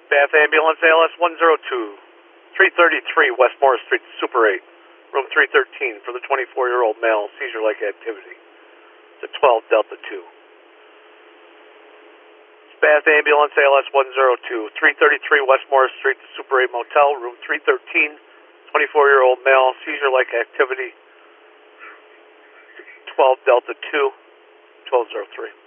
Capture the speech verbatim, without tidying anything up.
Bath Ambulance, A L S one zero two, three thirty-three West Morris Street, Super eight, room three thirteen, for the twenty-four-year-old male, seizure-like activity. It's a twelve Delta two. Bath Ambulance, A L S one zero two, three thirty-three West Morris Street, Super eight Motel, room three thirteen, twenty-four-year-old male, seizure-like activity, twelve Delta two, twelve oh three.